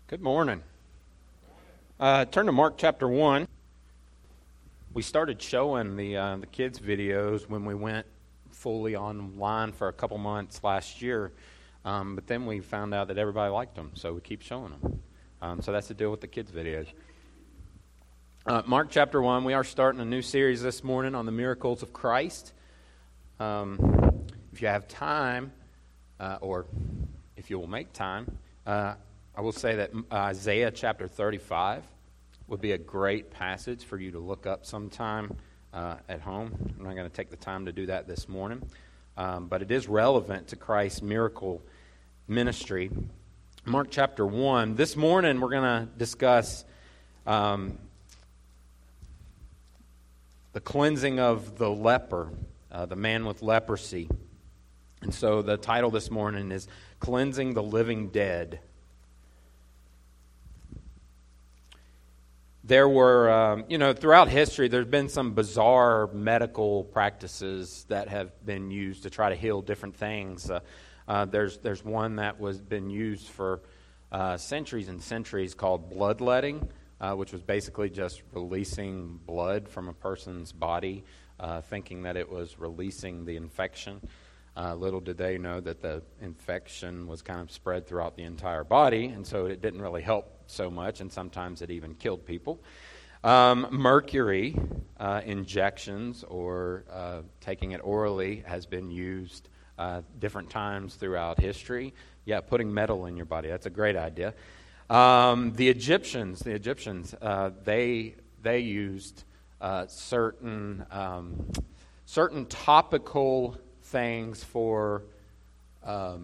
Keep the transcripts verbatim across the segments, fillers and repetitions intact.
Good morning. Uh, turn to Mark chapter one. We started showing the uh, the kids' videos when we went fully online for a couple months last year, um, but then we found out that everybody liked them, so we keep showing them. Um, so that's the deal with the kids' videos. Uh, Mark chapter one, we are starting a new series this morning on the miracles of Christ. Um, if you have time, uh, or if you will make time, uh, I will say that Isaiah chapter thirty-five would be a great passage for you to look up sometime uh, at home. I'm not going to take the time to do that this morning, um, but it is relevant to Christ's miracle ministry. Mark chapter one. This morning we're going to discuss um, the cleansing of the leper, uh, the man with leprosy. And so the title this morning is Cleansing the Living Dead. There were, um, you know, throughout history, there's been some bizarre medical practices that have been used to try to heal different things. Uh, uh, there's there's one that was been used for uh, centuries and centuries called bloodletting, uh, which was basically just releasing blood from a person's body, uh, thinking that it was releasing the infection. Uh, little did they know that the infection was kind of spread throughout the entire body, and so it didn't really help so much, and sometimes it even killed people. Um, mercury uh, injections or uh, taking it orally has been used uh, different times throughout history. Yeah, putting metal in your body, that's a great idea. Um, the Egyptians, the Egyptians, uh, they they used uh, certain um, certain topical things for um,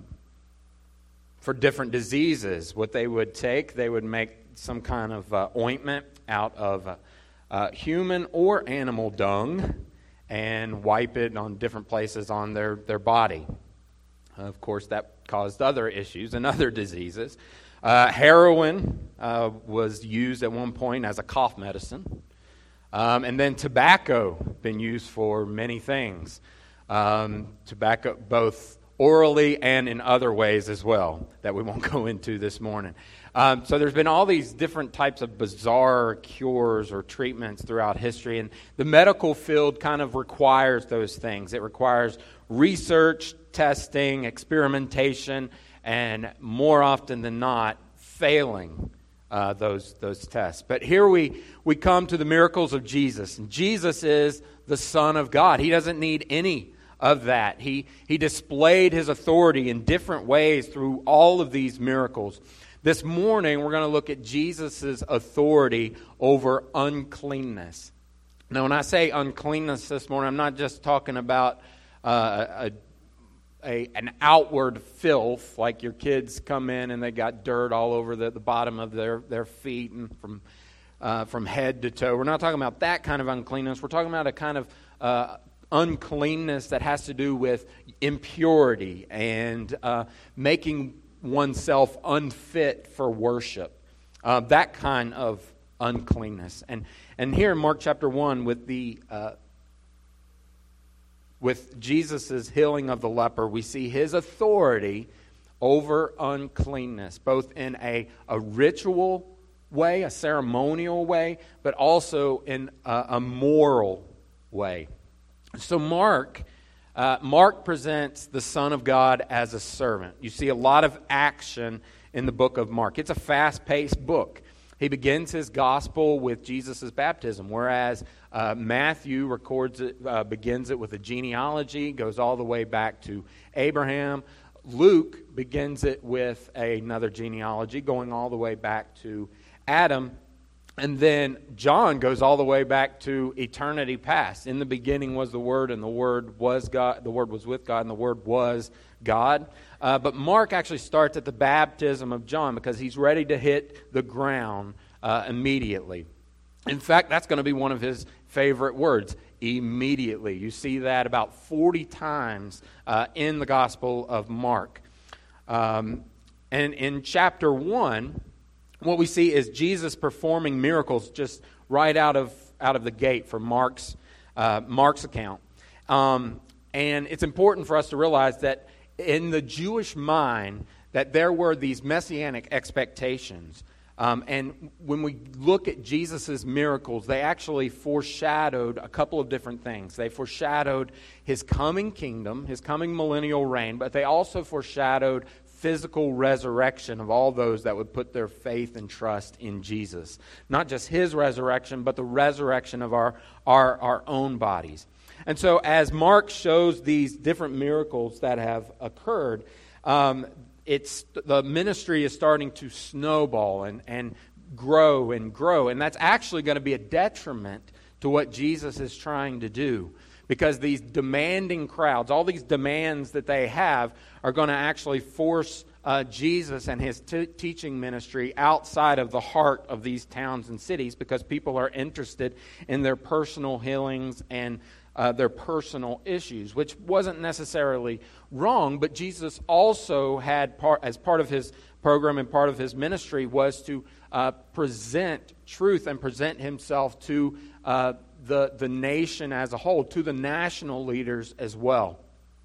for different diseases. What they would take, they would make some kind of uh, ointment out of uh, uh, human or animal dung and wipe it on different places on their, their body. Of course, that caused other issues and other diseases. Uh, heroin uh, was used at one point as a cough medicine. Um, and then tobacco, been used for many things. Um, tobacco, both orally and in other ways as well, that we won't go into this morning. Um, so there's been all these different types of bizarre cures or treatments throughout history, and the medical field kind of requires those things. It requires research, testing, experimentation, and more often than not, failing uh, those those tests. But here we, we come to the miracles of Jesus, and Jesus is the Son of God. He doesn't need any of that. He he displayed his authority in different ways through all of these miracles. This morning, we're going to look at Jesus' authority over uncleanness. Now, when I say uncleanness this morning, I'm not just talking about uh, a, a an outward filth, like your kids come in and they got dirt all over the, the bottom of their, their feet and from uh, from head to toe. We're not talking about that kind of uncleanness. We're talking about a kind of uh, uncleanness that has to do with impurity and uh, making oneself unfit for worship. Uh, that kind of uncleanness. And and here in Mark chapter one, with the uh, with Jesus' healing of the leper, we see his authority over uncleanness, both in a, a ritual way, a ceremonial way, but also in a, a moral way. So Mark, uh, Mark presents the Son of God as a servant. You see a lot of action in the book of Mark. It's a fast-paced book. He begins his gospel with Jesus' baptism, whereas uh, Matthew records it, uh, begins it with a genealogy, goes all the way back to Abraham. Luke begins it with another genealogy, going all the way back to Adam. And then John goes all the way back to eternity past. In the beginning was the Word, and the Word was God. The Word was with God, and the Word was God. Uh, but Mark actually starts at the baptism of John because he's ready to hit the ground uh, immediately. In fact, that's going to be one of his favorite words, immediately. You see that about forty times uh, in the Gospel of Mark. Um, and in chapter one, what we see is Jesus performing miracles just right out of out of the gate from Mark's uh, Mark's account. Um, and it's important for us to realize that in the Jewish mind, that there were these messianic expectations. Um, and when we look at Jesus' miracles, they actually foreshadowed a couple of different things. They foreshadowed his coming kingdom, his coming millennial reign, but they also foreshadowed physical resurrection of all those that would put their faith and trust in Jesus. Not just his resurrection, but the resurrection of our, our, our own bodies. And so as Mark shows these different miracles that have occurred, um, it's the ministry is starting to snowball and, and grow and grow. And that's actually going to be a detriment to what Jesus is trying to do. Because these demanding crowds, all these demands that they have, are going to actually force uh, Jesus and his t- teaching ministry outside of the heart of these towns and cities, because people are interested in their personal healings and uh, their personal issues, which wasn't necessarily wrong, but Jesus also had, part, as part of his program and part of his ministry, was to uh, present truth and present himself to uh, the, the nation as a whole, to the national leaders as well.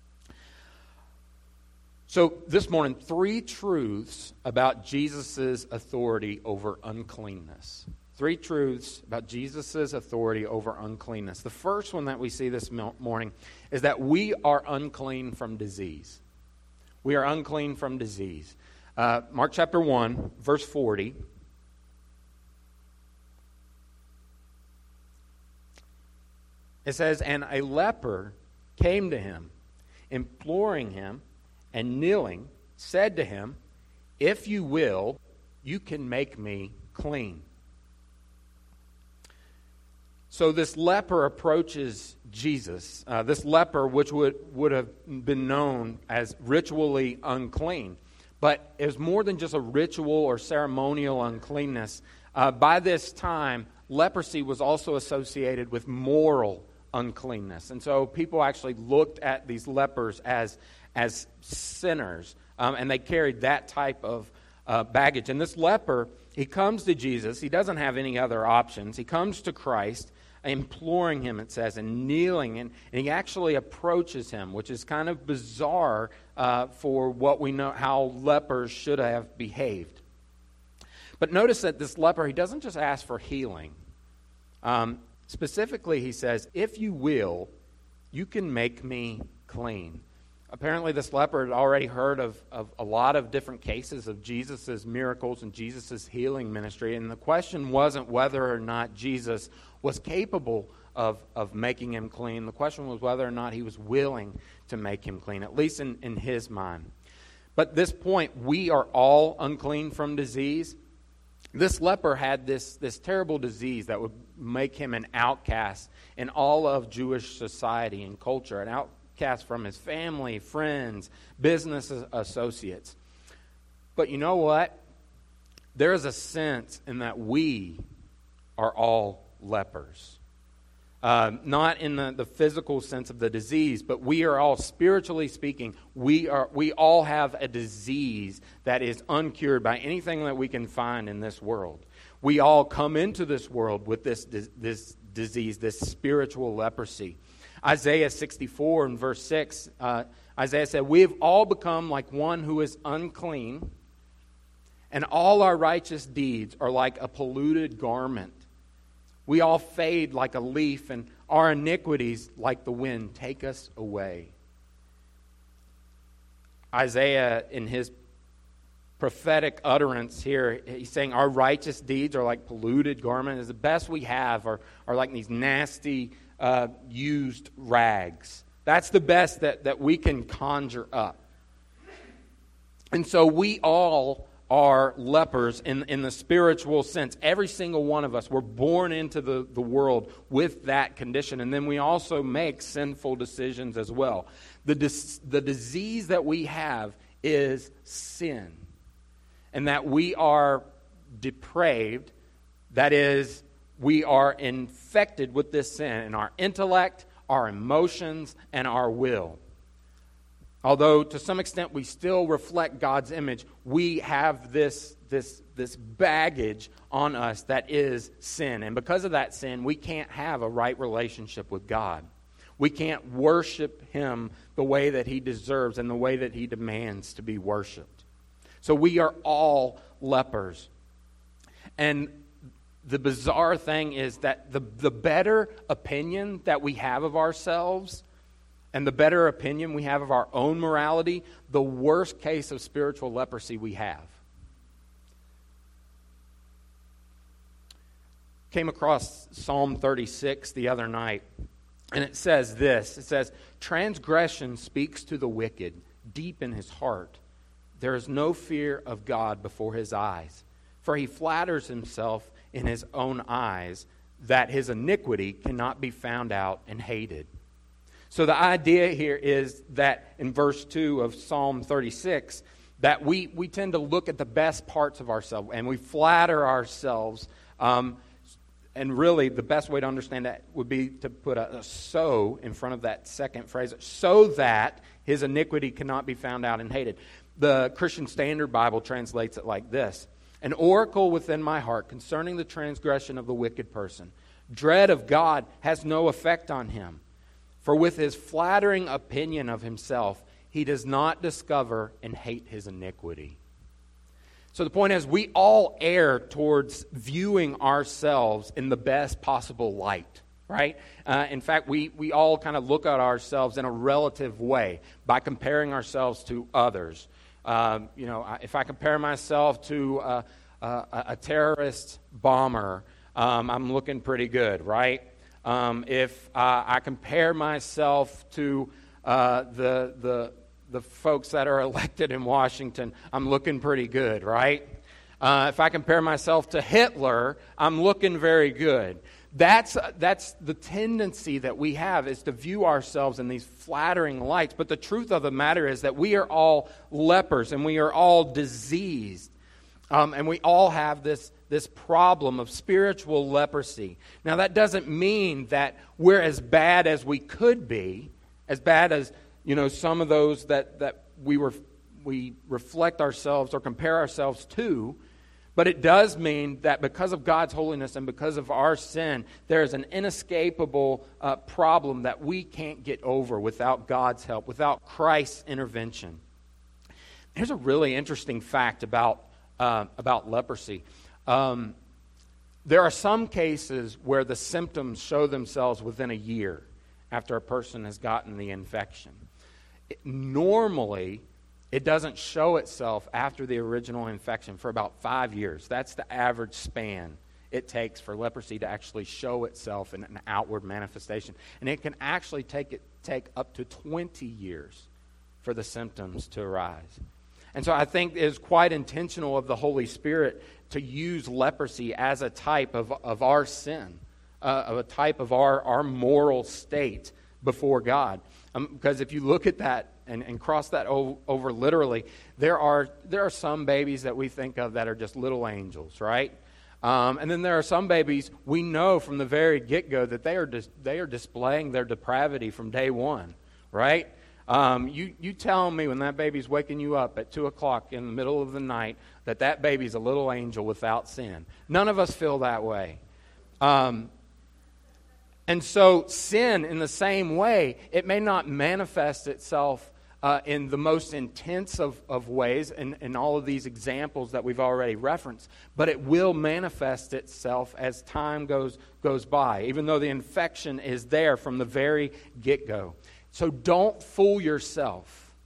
So this morning, three truths about Jesus' authority over uncleanness. Three truths about Jesus' authority over uncleanness. The first one that we see this morning is that we are unclean from disease. We are unclean from disease. Uh, Mark chapter one, verse forty. It says, "And a leper came to him, imploring him, and kneeling, said to him, 'If you will, you can make me clean.'" So this leper approaches Jesus. Uh, this leper, which would, would have been known as ritually unclean, but it was more than just a ritual or ceremonial uncleanness. Uh, by this time, leprosy was also associated with moral uncleanness. And so people actually looked at these lepers as, as sinners, um, and they carried that type of uh, baggage. And this leper, he comes to Jesus. He doesn't have any other options. He comes to Christ, imploring him, it says, and kneeling, and, and he actually approaches him, which is kind of bizarre uh, for what we know, how lepers should have behaved. But notice that this leper, he doesn't just ask for healing. Um, specifically, he says, "If you will, you can make me clean." Apparently, this leper had already heard of, of a lot of different cases of Jesus' miracles and Jesus' healing ministry. And the question wasn't whether or not Jesus was capable of, of making him clean. The question was whether or not he was willing to make him clean, at least in, in his mind. But at this point, we are all unclean from disease. This leper had this, this terrible disease that would make him an outcast in all of Jewish society and culture, an outcast from his family, friends, business associates. But you know what? There is a sense in that we are all lepers. Uh, not in the, the physical sense of the disease, but we are all, spiritually speaking, we are we all have a disease that is uncured by anything that we can find in this world. We all come into this world with this, this disease, this spiritual leprosy. Isaiah sixty-four and verse six, uh, Isaiah said, "We have all become like one who is unclean, and all our righteous deeds are like a polluted garment. We all fade like a leaf, and our iniquities, like the wind, take us away." Isaiah, in his prophetic utterance here, he's saying our righteous deeds are like polluted garments. The best we have are, are like these nasty Uh, used rags. That's the best that, that we can conjure up. And so we all are lepers in, in the spiritual sense. Every single one of us, we're born into the, the world with that condition. And then we also make sinful decisions as well. The, dis, the disease that we have is sin. And that we are depraved, that is, we are infected with this sin in our intellect, our emotions, and our will. Although to some extent we still reflect God's image, we have this, this, this baggage on us that is sin. And because of that sin, we can't have a right relationship with God. We can't worship Him the way that He deserves and the way that He demands to be worshipped. So we are all lepers. And the bizarre thing is that the, the better opinion that we have of ourselves and the better opinion we have of our own morality, the worse case of spiritual leprosy we have. Came across Psalm thirty-six the other night, and it says this. It says, "Transgression speaks to the wicked deep in his heart. There is no fear of God before his eyes, for he flatters himself in his own eyes that his iniquity cannot be found out and hated." So the idea here is that in verse two of Psalm thirty-six, that we, we tend to look at the best parts of ourselves and we flatter ourselves. Um, and really, the best way to understand that would be to put a, a so in front of that second phrase, so that his iniquity cannot be found out and hated. The Christian Standard Bible translates it like this: "An oracle within my heart concerning the transgression of the wicked person. Dread of God has no effect on him. For with his flattering opinion of himself, he does not discover and hate his iniquity." So the point is, we all err towards viewing ourselves in the best possible light, right? Uh, in fact, we, we all kind of look at ourselves in a relative way by comparing ourselves to others. Um, you know, if I compare myself to uh, uh, a terrorist bomber, um, I'm looking pretty good, right? Um, if uh, I compare myself to uh, the the the folks that are elected in Washington, I'm looking pretty good, right? Uh, if I compare myself to Hitler, I'm looking very good. That's that's the tendency that we have, is to view ourselves in these flattering lights. But the truth of the matter is that we are all lepers and we are all diseased. Um, and we all have this, this problem of spiritual leprosy. Now, that doesn't mean that we're as bad as we could be, as bad as, you know, some of those that, that we were we reflect ourselves or compare ourselves to. But it does mean that because of God's holiness and because of our sin, there is an inescapable uh, problem that we can't get over without God's help, without Christ's intervention. Here's a really interesting fact about Uh, about leprosy. Um, there are some cases where the symptoms show themselves within a year after a person has gotten the infection. It, normally, it doesn't show itself after the original infection for about five years. That's the average span it takes for leprosy to actually show itself in an outward manifestation. And it can actually take it take up to twenty years for the symptoms to arise. And so I think it is quite intentional of the Holy Spirit to use leprosy as a type of, of our sin, uh, of a type of our, our moral state before God. Um, because if you look at that and, and cross that o- over literally, there are there are some babies that we think of that are just little angels, right? Um, and then there are some babies we know from the very get-go that they are dis- they are displaying their depravity from day one, right? Um, you, you tell me when that baby's waking you up at two o'clock in the middle of the night that that baby's a little angel without sin. None of us feel that way. Um, and so sin, in the same way, it may not manifest itself uh, in the most intense of, of ways in, in all of these examples that we've already referenced, but it will manifest itself as time goes, goes by, even though the infection is there from the very get-go. So don't fool yourself.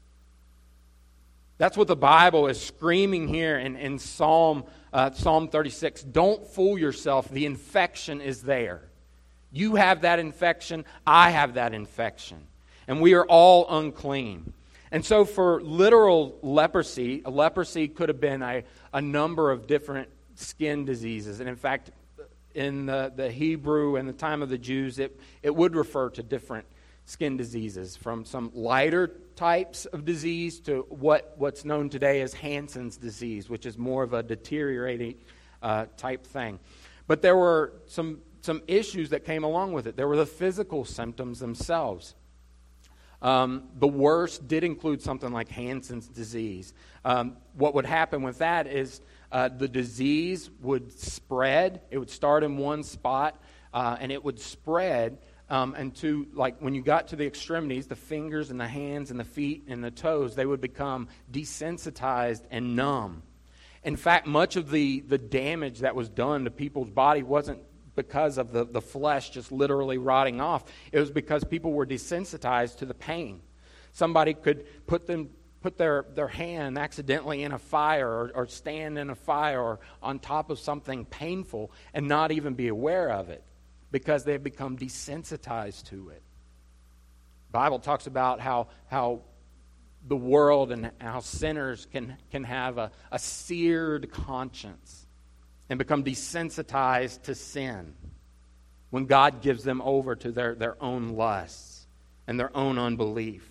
That's what the Bible is screaming here in, in Psalm, uh, Psalm thirty-six. Don't fool yourself. The infection is there. You have that infection. I have that infection. And we are all unclean. And so for literal leprosy, a leprosy could have been a, a number of different skin diseases. And in fact, in the, the Hebrew and the time of the Jews, it, it would refer to different skin diseases, from some lighter types of disease to what, what's known today as Hansen's disease, which is more of a deteriorating uh, type thing. But there were some, some issues that came along with it. There were the physical symptoms themselves. Um, the worst did include something like Hansen's disease. Um, what would happen with that is uh, the disease would spread. It would start in one spot, uh, and it would spread um, and to, like, when you got to the extremities, the fingers and the hands and the feet and the toes, they would become desensitized and numb. In fact, much of the, the damage that was done to people's body wasn't because of the, the flesh just literally rotting off. It was because people were desensitized to the pain. Somebody could put them put their, their hand accidentally in a fire or, or stand in a fire or on top of something painful and not even be aware of it because they've become desensitized to it. The Bible talks about how how the world and how sinners can, can have a, a seared conscience and become desensitized to sin when God gives them over to their, their own lusts and their own unbelief.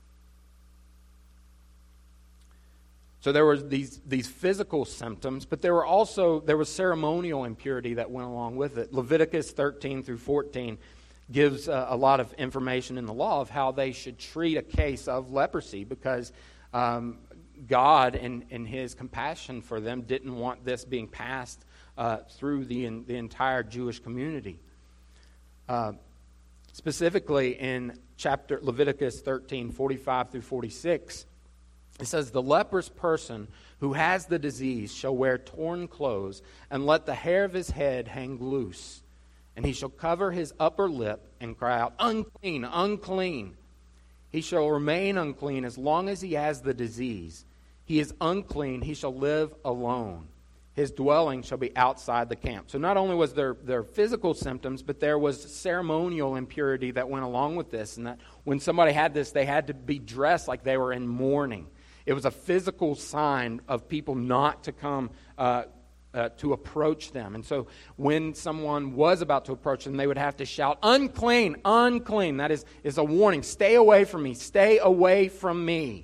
So there were these, these physical symptoms, but there were also there was ceremonial impurity that went along with it. Leviticus thirteen through fourteen gives a, a lot of information in the law of how they should treat a case of leprosy because um, God, in, in His compassion for them, didn't want this being passed uh, through the, in, the entire Jewish community. Uh, specifically in chapter Leviticus thirteen, forty-five through forty-six, it says, "The leprous person who has the disease shall wear torn clothes and let the hair of his head hang loose. And he shall cover his upper lip and cry out, 'Unclean, unclean.' He shall remain unclean as long as he has the disease. He is unclean, he shall live alone. His dwelling shall be outside the camp." So not only was there, there physical symptoms, but there was ceremonial impurity that went along with this. And that when somebody had this, they had to be dressed like they were in mourning. It was a physical sign of people not to come uh, uh, to approach them. And so when someone was about to approach them, they would have to shout, "Unclean, unclean." That is, is a warning. Stay away from me. Stay away from me.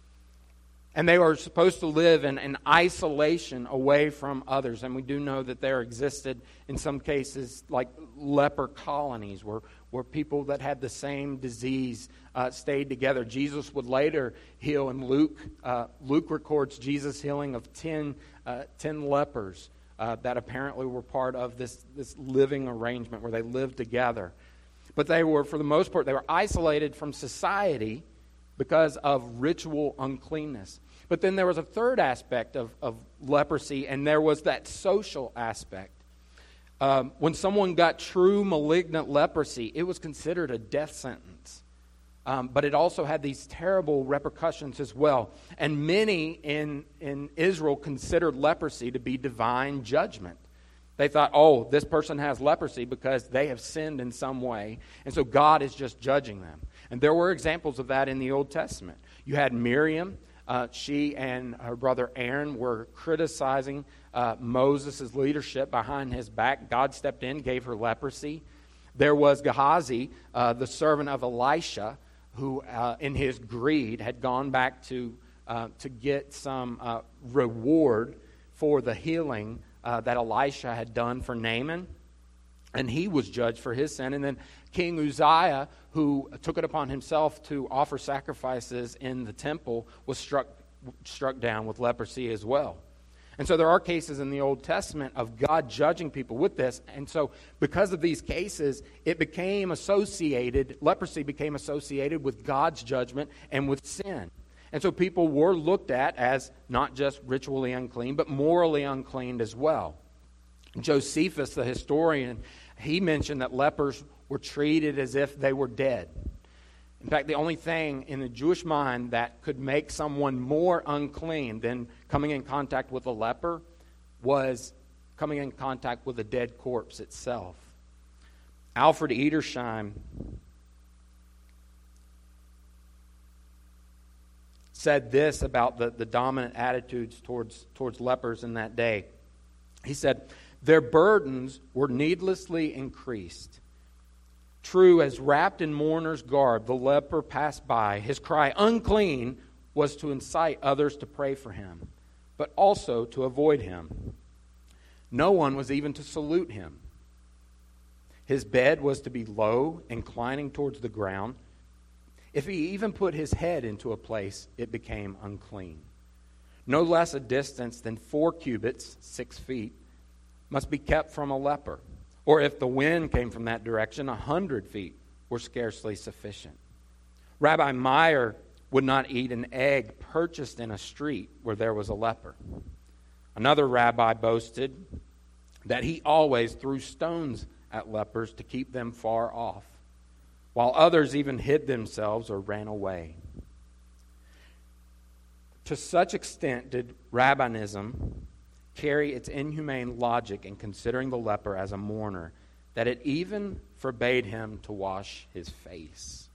And they were supposed to live in, in isolation away from others. And we do know that there existed, in some cases, like leper colonies where, where people that had the same disease uh, stayed together. Jesus would later heal, and Luke uh, Luke records Jesus' healing of ten, uh, ten lepers uh, that apparently were part of this, this living arrangement where they lived together. But they were, for the most part, they were isolated from society because of ritual uncleanness. But then there was a third aspect of, of leprosy, and there was that social aspect. Um, when someone got true malignant leprosy, it was considered a death sentence. Um, but it also had these terrible repercussions as well. And many in, in Israel considered leprosy to be divine judgment. They thought, oh, this person has leprosy because they have sinned in some way, and so God is just judging them. And there were examples of that in the Old Testament. You had Miriam. Uh, she and her brother Aaron were criticizing uh, Moses' leadership behind his back. God stepped in, gave her leprosy. There was Gehazi, uh, the servant of Elisha, who uh, in his greed had gone back to, uh, to get some uh, reward for the healing uh, that Elisha had done for Naaman. And he was judged for his sin. And then King Uzziah, who took it upon himself to offer sacrifices in the temple, was struck struck down with leprosy as well. And so there are cases in the Old Testament of God judging people with this. And so because of these cases, it became associated, leprosy became associated with God's judgment and with sin. And so people were looked at as not just ritually unclean, but morally unclean as well. Josephus, the historian, he mentioned that lepers were treated as if they were dead. In fact, the only thing in the Jewish mind that could make someone more unclean than coming in contact with a leper was coming in contact with a dead corpse itself. Alfred Edersheim said this about the, the dominant attitudes towards, towards lepers in that day. He said, "Their burdens were needlessly increased. True, as wrapped in mourner's garb, the leper passed by. His cry, 'Unclean,' was to incite others to pray for him, but also to avoid him. No one was even to salute him. His bed was to be low, inclining towards the ground. If he even put his head into a place, it became unclean. No less a distance than four cubits, six feet, must be kept from a leper, Or if the wind came from that direction, a hundred feet were scarcely sufficient. Rabbi Meir would not eat an egg purchased in a street where there was a leper. Another rabbi boasted that he always threw stones at lepers to keep them far off, while others even hid themselves or ran away. To such extent did rabbinism carry its inhumane logic in considering the leper as a mourner that it even forbade him to wash his face.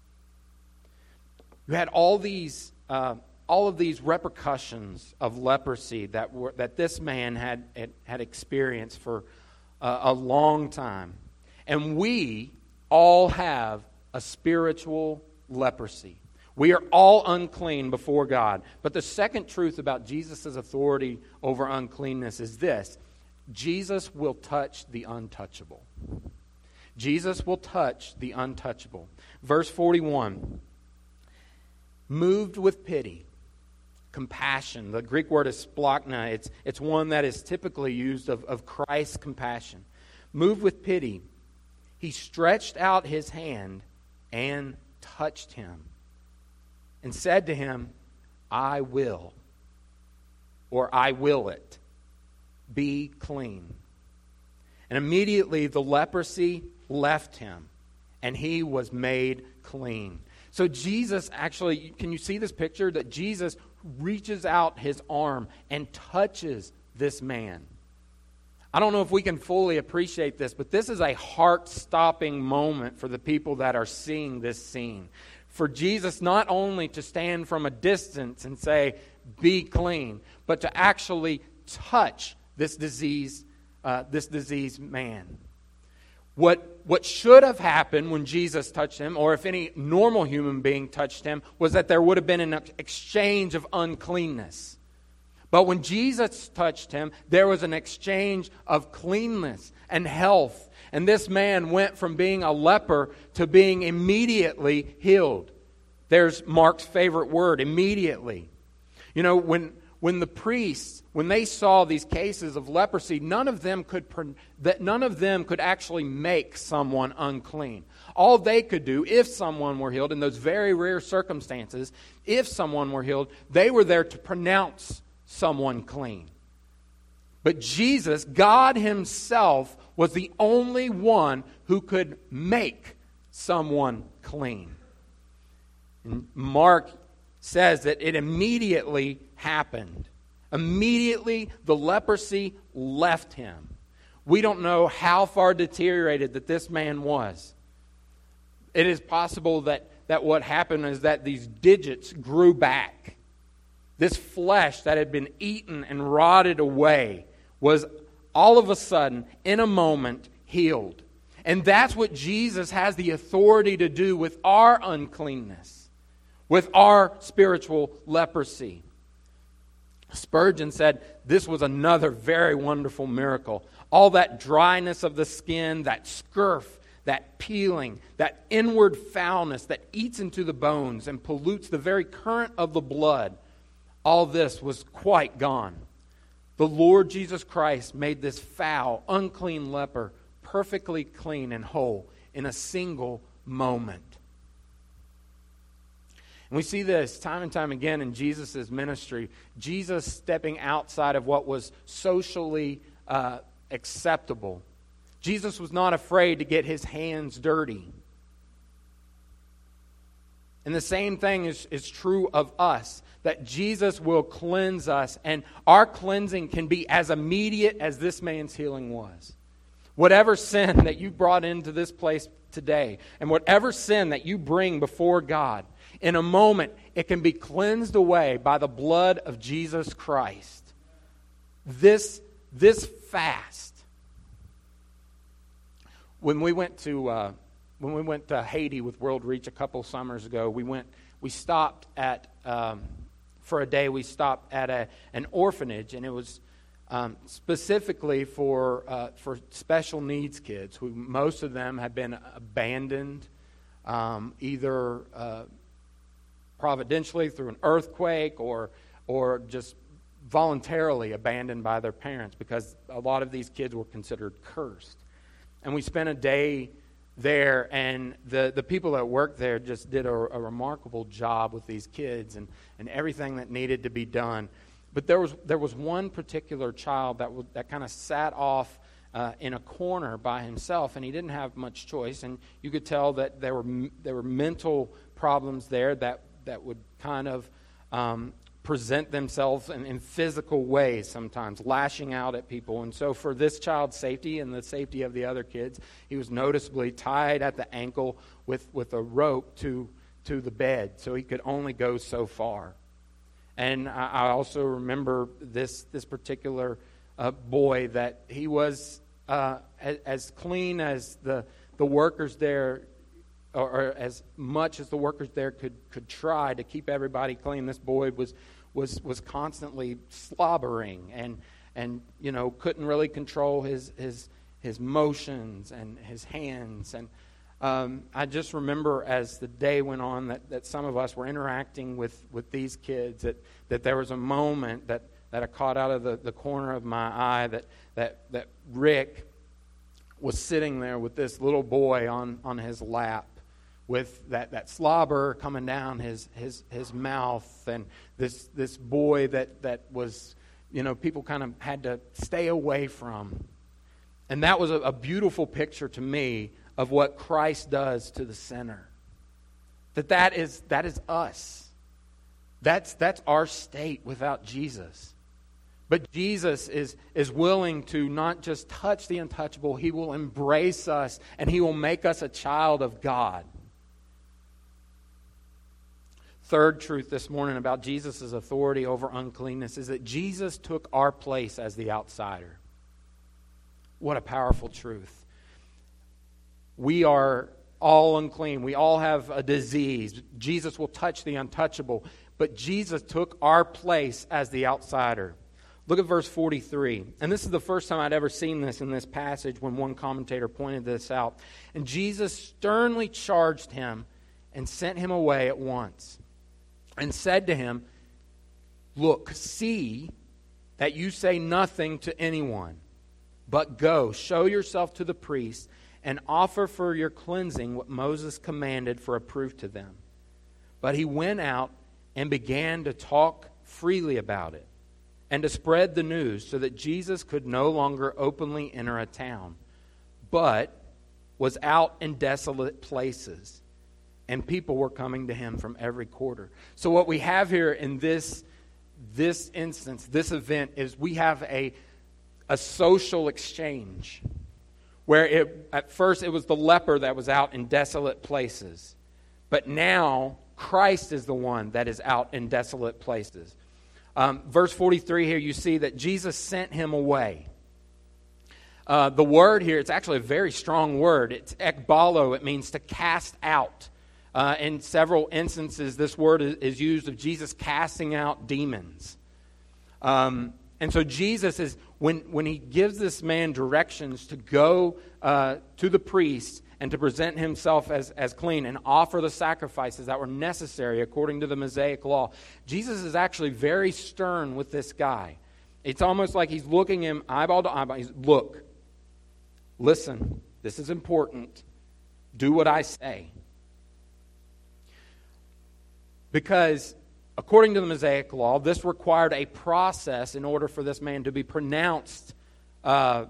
You had all these, uh, all of these repercussions of leprosy that were that this man had had, had experienced for uh, a long time, and we all have a spiritual leprosy. We are all unclean before God. But the second truth about Jesus' authority over uncleanness is this: Jesus will touch the untouchable. Jesus will touch the untouchable. Verse forty-one, moved with pity, compassion. The Greek word is splachna. It's, it's one that is typically used of, of Christ's compassion. Moved with pity, he stretched out his hand and touched him and said to him, I will, or I will it, be clean. And immediately the leprosy left him, and he was made clean. So Jesus actually, can you see this picture? That Jesus reaches out his arm and touches this man. I don't know if we can fully appreciate this, but this is a heart-stopping moment for the people that are seeing this scene. For Jesus not only to stand from a distance and say, be clean, but to actually touch this diseased, uh, this diseased man. What, what should have happened when Jesus touched him, or if any normal human being touched him, was that there would have been an exchange of uncleanness. But when Jesus touched him, there was an exchange of cleanness and health. And this man went from being a leper to being immediately healed. There's Mark's favorite word, immediately. You know, when when the priests, when they saw these cases of leprosy, none of them could that none of them could actually make someone unclean. All they could do, if someone were healed, in those very rare circumstances, if someone were healed, they were there to pronounce someone clean. But Jesus, God Himself, was the only one who could make someone clean. And Mark says that it immediately happened. Immediately the leprosy left him. We don't know how far deteriorated that this man was. It is possible that, that what happened is that these digits grew back. This flesh that had been eaten and rotted away was all of a sudden, in a moment, healed. And that's what Jesus has the authority to do with our uncleanness, with our spiritual leprosy. Spurgeon said this was another very wonderful miracle. All that dryness of the skin, that scurf, that peeling, that inward foulness that eats into the bones and pollutes the very current of the blood, all this was quite gone. The Lord Jesus Christ made this foul, unclean leper perfectly clean and whole in a single moment. And we see this time and time again in Jesus' ministry. Jesus stepping outside of what was socially uh, acceptable. Jesus was not afraid to get his hands dirty. And the same thing is, is true of us, that Jesus will cleanse us, and our cleansing can be as immediate as this man's healing was. Whatever sin that you brought into this place today, and whatever sin that you bring before God, in a moment it can be cleansed away by the blood of Jesus Christ. This, this fast. When we went to uh, when we went to Haiti with World Reach a couple summers ago, we went we stopped at um, for a day. We stopped at a, an orphanage, and it was um, specifically for uh, for special needs kids. Who most of them had been abandoned, um, either uh, providentially through an earthquake, or or just voluntarily abandoned by their parents, because a lot of these kids were considered cursed. and we spent a day there, and the, the people that worked there just did a, a remarkable job with these kids and, and everything that needed to be done. But there was there was one particular child that w- that kind of sat off uh, in a corner by himself, and he didn't have much choice. And you could tell that there were there were mental problems there that that would kind of um, present themselves in, in physical ways sometimes, lashing out at people. And so for this child's safety and the safety of the other kids, he was noticeably tied at the ankle with, with a rope to, to the bed, so he could only go so far. And I, I also remember this, this particular uh, boy, that he was uh, as, as clean as the, the workers there, or, or as much as the workers there could, could try to keep everybody clean. This boy was was was constantly slobbering and and you know couldn't really control his his his motions and his hands. And um, I just remember as the day went on that, that some of us were interacting with, with these kids, that, that there was a moment that, that I caught out of the, the corner of my eye that that that Rick was sitting there with this little boy on, on his lap, with that, that slobber coming down his, his, his mouth, and this this boy that, that was, you know, people kind of had to stay away from. And that was a, a beautiful picture to me of what Christ does to the sinner. That that is that is us. That's that's our state without Jesus. But Jesus is, is willing to not just touch the untouchable, He will embrace us, and He will make us a child of God. Third truth this morning about Jesus' authority over uncleanness is that Jesus took our place as the outsider. What a powerful truth. We are all unclean. We all have a disease. Jesus will touch the untouchable. But Jesus took our place as the outsider. Look at verse forty-three. And this is the first time I'd ever seen this in this passage when one commentator pointed this out. And Jesus sternly charged him and sent him away at once, and said to him, "Look, see that you say nothing to anyone, but go, show yourself to the priest, and offer for your cleansing what Moses commanded for a proof to them." But he went out and began to talk freely about it, and to spread the news, so that Jesus could no longer openly enter a town, but was out in desolate places. And people were coming to him from every quarter. So what we have here in this, this instance, this event, is we have a, a social exchange. Where it, at first it was the leper that was out in desolate places. But now Christ is the one that is out in desolate places. Um, verse forty-three here, you see that Jesus sent him away. Uh, the word here, it's actually a very strong word. It's ekbalo. It means to cast out. Uh, in several instances, this word is, is used of Jesus casting out demons. Um, and so Jesus is, when, when he gives this man directions to go uh, to the priest and to present himself as, as clean and offer the sacrifices that were necessary according to the Mosaic law, Jesus is actually very stern with this guy. It's almost like he's looking him eyeball to eyeball. He's, "Look, listen, this is important. Do what I say." Because according to the Mosaic law, this required a process in order for this man to be pronounced uh,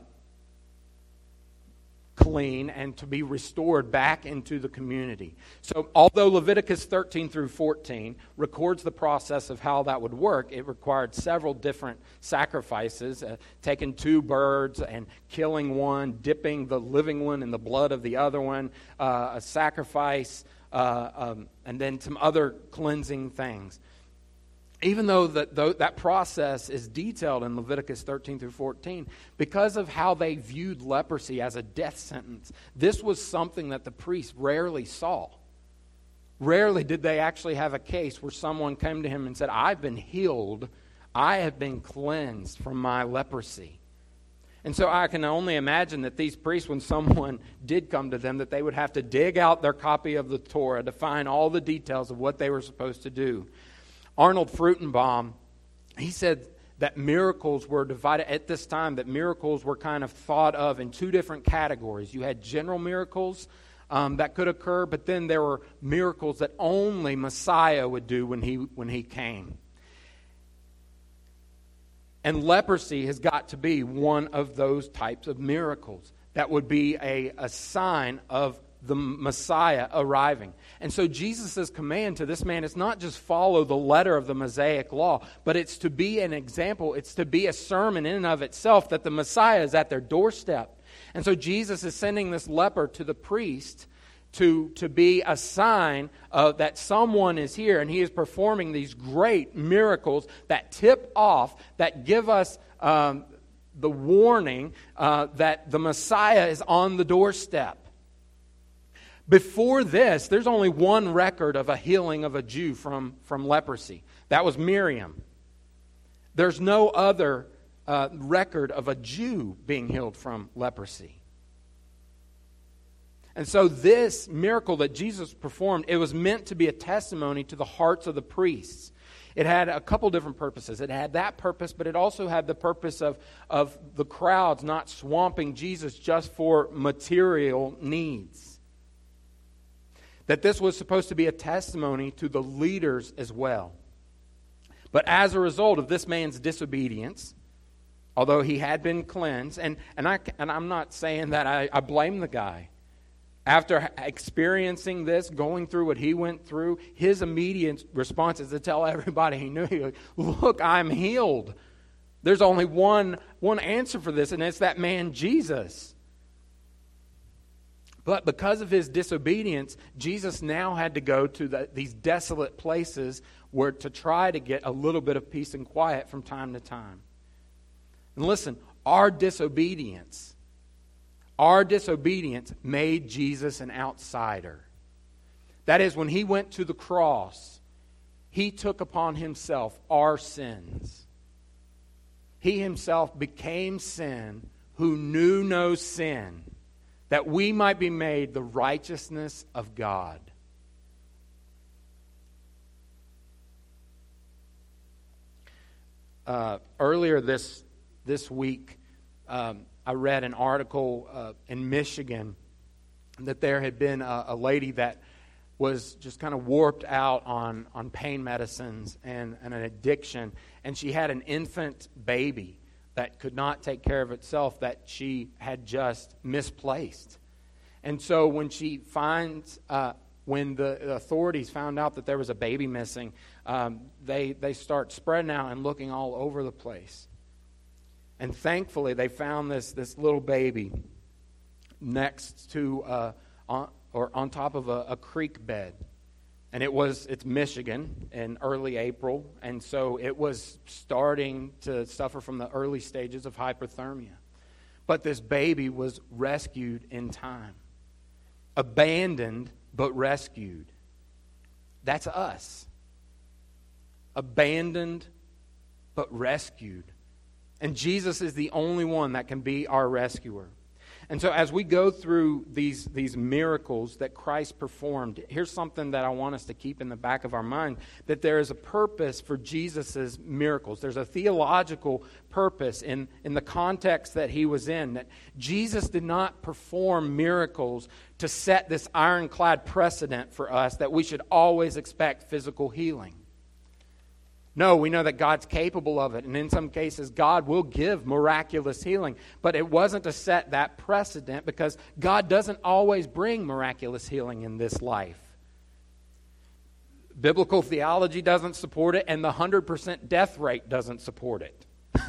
clean and to be restored back into the community. So although Leviticus thirteen through fourteen records the process of how that would work, it required several different sacrifices, uh, taking two birds and killing one, dipping the living one in the blood of the other one, uh, a sacrifice, Uh, um, and then some other cleansing things. Even though that, though that process is detailed in Leviticus thirteen through fourteen, because of how they viewed leprosy as a death sentence, this was something that the priests rarely saw. Rarely did they actually have a case where someone came to him and said, "I've been healed, I have been cleansed from my leprosy." And so I can only imagine that these priests, when someone did come to them, that they would have to dig out their copy of the Torah to find all the details of what they were supposed to do. Arnold Fruchtenbaum, he said that miracles were divided at this time, that miracles were kind of thought of in two different categories. You had general miracles um, that could occur, but then there were miracles that only Messiah would do when he when he came. And leprosy has got to be one of those types of miracles that would be a, a sign of the Messiah arriving. And so Jesus' command to this man is not just follow the letter of the Mosaic law, but it's to be an example, it's to be a sermon in and of itself that the Messiah is at their doorstep. And so Jesus is sending this leper to the priest to, to be a sign of that someone is here, and he is performing these great miracles that tip off, that give us um, the warning uh, that the Messiah is on the doorstep. Before this, there's only one record of a healing of a Jew from, from leprosy. That was Miriam. There's no other uh, record of a Jew being healed from leprosy. And so this miracle that Jesus performed, it was meant to be a testimony to the hearts of the priests. It had a couple different purposes. It had that purpose, but it also had the purpose of, of the crowds not swamping Jesus just for material needs. That this was supposed to be a testimony to the leaders as well. But as a result of this man's disobedience, although he had been cleansed, and, and, I, and I'm not saying that I, I blame the guy. After experiencing this, going through what he went through, his immediate response is to tell everybody he knew, he, look, I'm healed. There's only one, one answer for this, and it's that man Jesus. But because of his disobedience, Jesus now had to go to the, these desolate places where to try to get a little bit of peace and quiet from time to time. And listen, our disobedience Our disobedience made Jesus an outsider. That is, when he went to the cross, he took upon himself our sins. He himself became sin who knew no sin, that we might be made the righteousness of God. Uh, earlier this, this week, um, I read an article uh, in Michigan that there had been a, a lady that was just kind of warped out on, on pain medicines and, and an addiction. And she had an infant baby that could not take care of itself that she had just misplaced. And so when she finds, uh, when the authorities found out that there was a baby missing, um, they, they start spreading out and looking all over the place. And thankfully, they found this, this little baby next to, uh, on, or on top of a, a creek bed. And it was, it's Michigan in early April. And so it was starting to suffer from the early stages of hypothermia. But this baby was rescued in time. Abandoned, but rescued. That's us. Abandoned, but rescued. And Jesus is the only one that can be our rescuer. And so as we go through these, these miracles that Christ performed, here's something that I want us to keep in the back of our mind, that there is a purpose for Jesus' miracles. There's a theological purpose in, in the context that he was in, that Jesus did not perform miracles to set this ironclad precedent for us that we should always expect physical healing. No, we know that God's capable of it, and in some cases God will give miraculous healing. But it wasn't to set that precedent, because God doesn't always bring miraculous healing in this life. Biblical theology doesn't support it, and the one hundred percent death rate doesn't support it.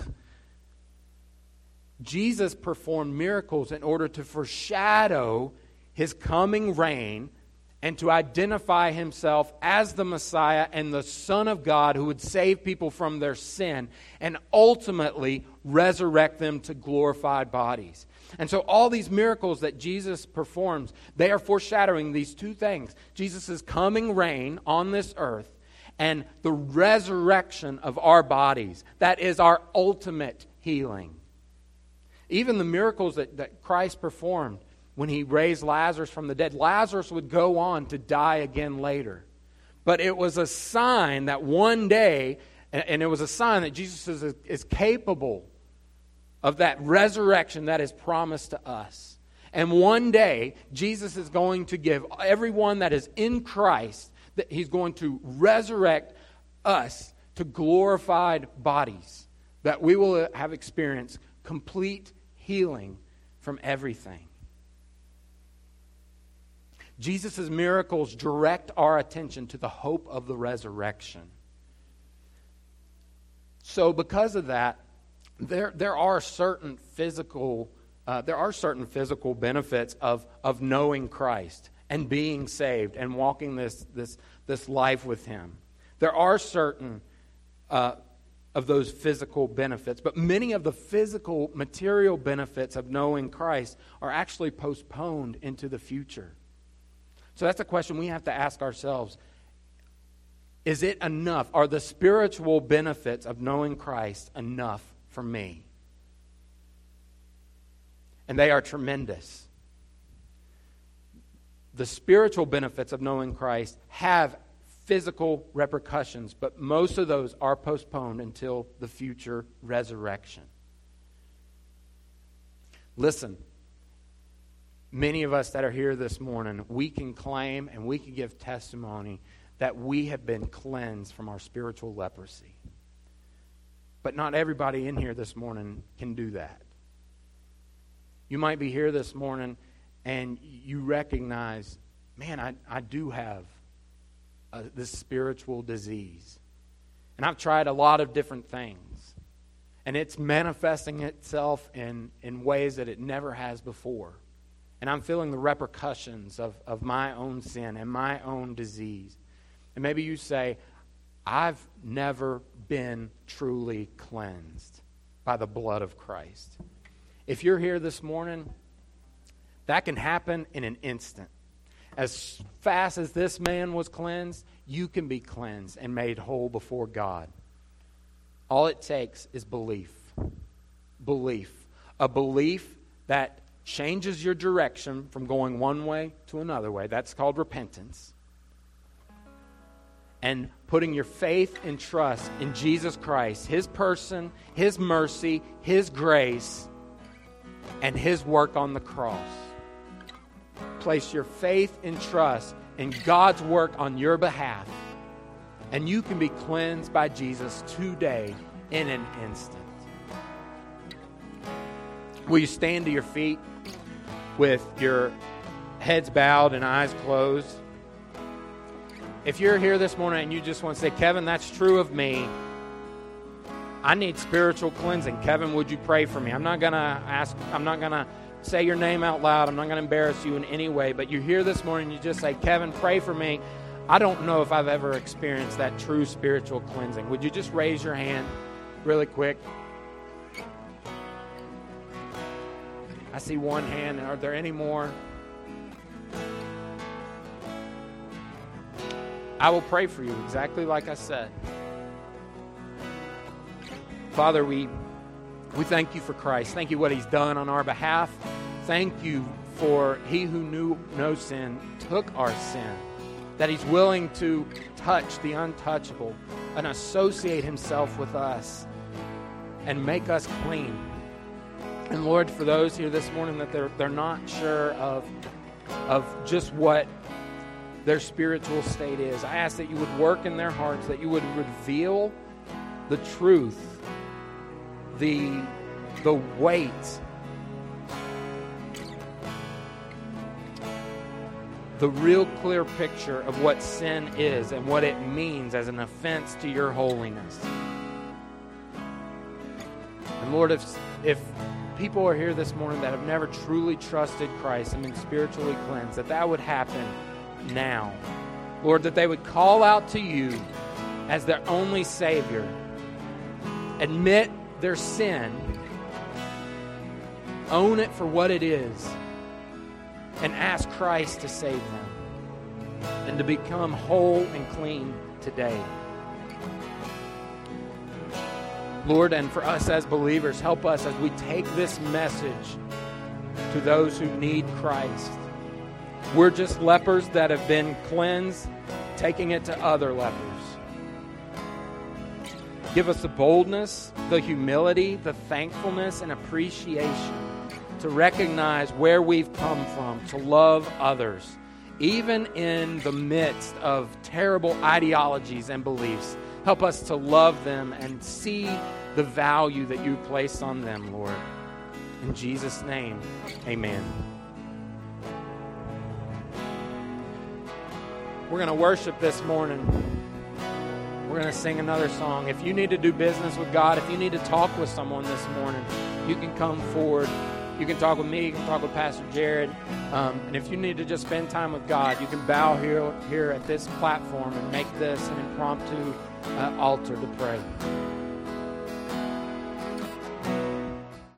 Jesus performed miracles in order to foreshadow his coming reign and to identify himself as the Messiah and the Son of God who would save people from their sin and ultimately resurrect them to glorified bodies. And so all these miracles that Jesus performs, they are foreshadowing these two things: Jesus' coming reign on this earth and the resurrection of our bodies. That is our ultimate healing. Even the miracles that, that Christ performed, when he raised Lazarus from the dead, Lazarus would go on to die again later. But it was a sign that one day And, and it was a sign that Jesus is, is capable of that resurrection that is promised to us. And one day, Jesus is going to give everyone that is in Christ, that he's going to resurrect us to glorified bodies, that we will have experienced complete healing from everything. Jesus' miracles direct our attention to the hope of the resurrection. So because of that, there there are certain physical uh, there are certain physical benefits of of knowing Christ and being saved and walking this this this life with Him. There are certain uh, of those physical benefits, but many of the physical material benefits of knowing Christ are actually postponed into the future. So that's a question we have to ask ourselves. Is it enough? Are the spiritual benefits of knowing Christ enough for me? And they are tremendous. The spiritual benefits of knowing Christ have physical repercussions, but most of those are postponed until the future resurrection. Listen, many of us that are here this morning, we can claim and we can give testimony that we have been cleansed from our spiritual leprosy. But not everybody in here this morning can do that. You might be here this morning and you recognize, man, I, I do have uh, this spiritual disease. And I've tried a lot of different things. And it's manifesting itself in, in ways that it never has before. And I'm feeling the repercussions of, of my own sin and my own disease. And maybe you say, I've never been truly cleansed by the blood of Christ. If you're here this morning, that can happen in an instant. As fast as this man was cleansed, you can be cleansed and made whole before God. All it takes is belief. Belief. A belief that changes your direction from going one way to another way. That's called repentance. And putting your faith and trust in Jesus Christ, His person, His mercy, His grace, and His work on the cross. Place your faith and trust in God's work on your behalf, and you can be cleansed by Jesus today in an instant. Will you stand to your feet with your heads bowed and eyes closed? If you're here this morning and you just want to say, Kevin, that's true of me. I need spiritual cleansing. Kevin, would you pray for me? I'm not going to ask, I'm not going to say your name out loud. I'm not going to embarrass you in any way. But you're here this morning and you just say, Kevin, pray for me. I don't know if I've ever experienced that true spiritual cleansing. Would you just raise your hand really quick? I see one hand. Are there any more? I will pray for you exactly like I said. Father, we we thank you for Christ. Thank you what He's done on our behalf. Thank you for He who knew no sin took our sin. That He's willing to touch the untouchable and associate Himself with us and make us clean. And Lord, for those here this morning that they're they're not sure of of just what their spiritual state is, I ask that you would work in their hearts, that you would reveal the truth, the the weight, the real clear picture of what sin is and what it means as an offense to your holiness. And Lord, if if people are here this morning that have never truly trusted Christ and been spiritually cleansed, that that would happen now. Lord, that they would call out to you as their only Savior, admit their sin, own it for what it is, and ask Christ to save them and to become whole and clean today. Lord, and for us as believers, help us as we take this message to those who need Christ. We're just lepers that have been cleansed, taking it to other lepers. Give us the boldness, the humility, the thankfulness, and appreciation to recognize where we've come from, to love others, even in the midst of terrible ideologies and beliefs. Help us to love them and see the value that you place on them, Lord. In Jesus' name, amen. We're going to worship this morning. We're going to sing another song. If you need to do business with God, if you need to talk with someone this morning, you can come forward. You can talk with me. You can talk with Pastor Jared. Um, and if you need to just spend time with God, you can bow here, here at this platform and make this an impromptu uh, altar to pray.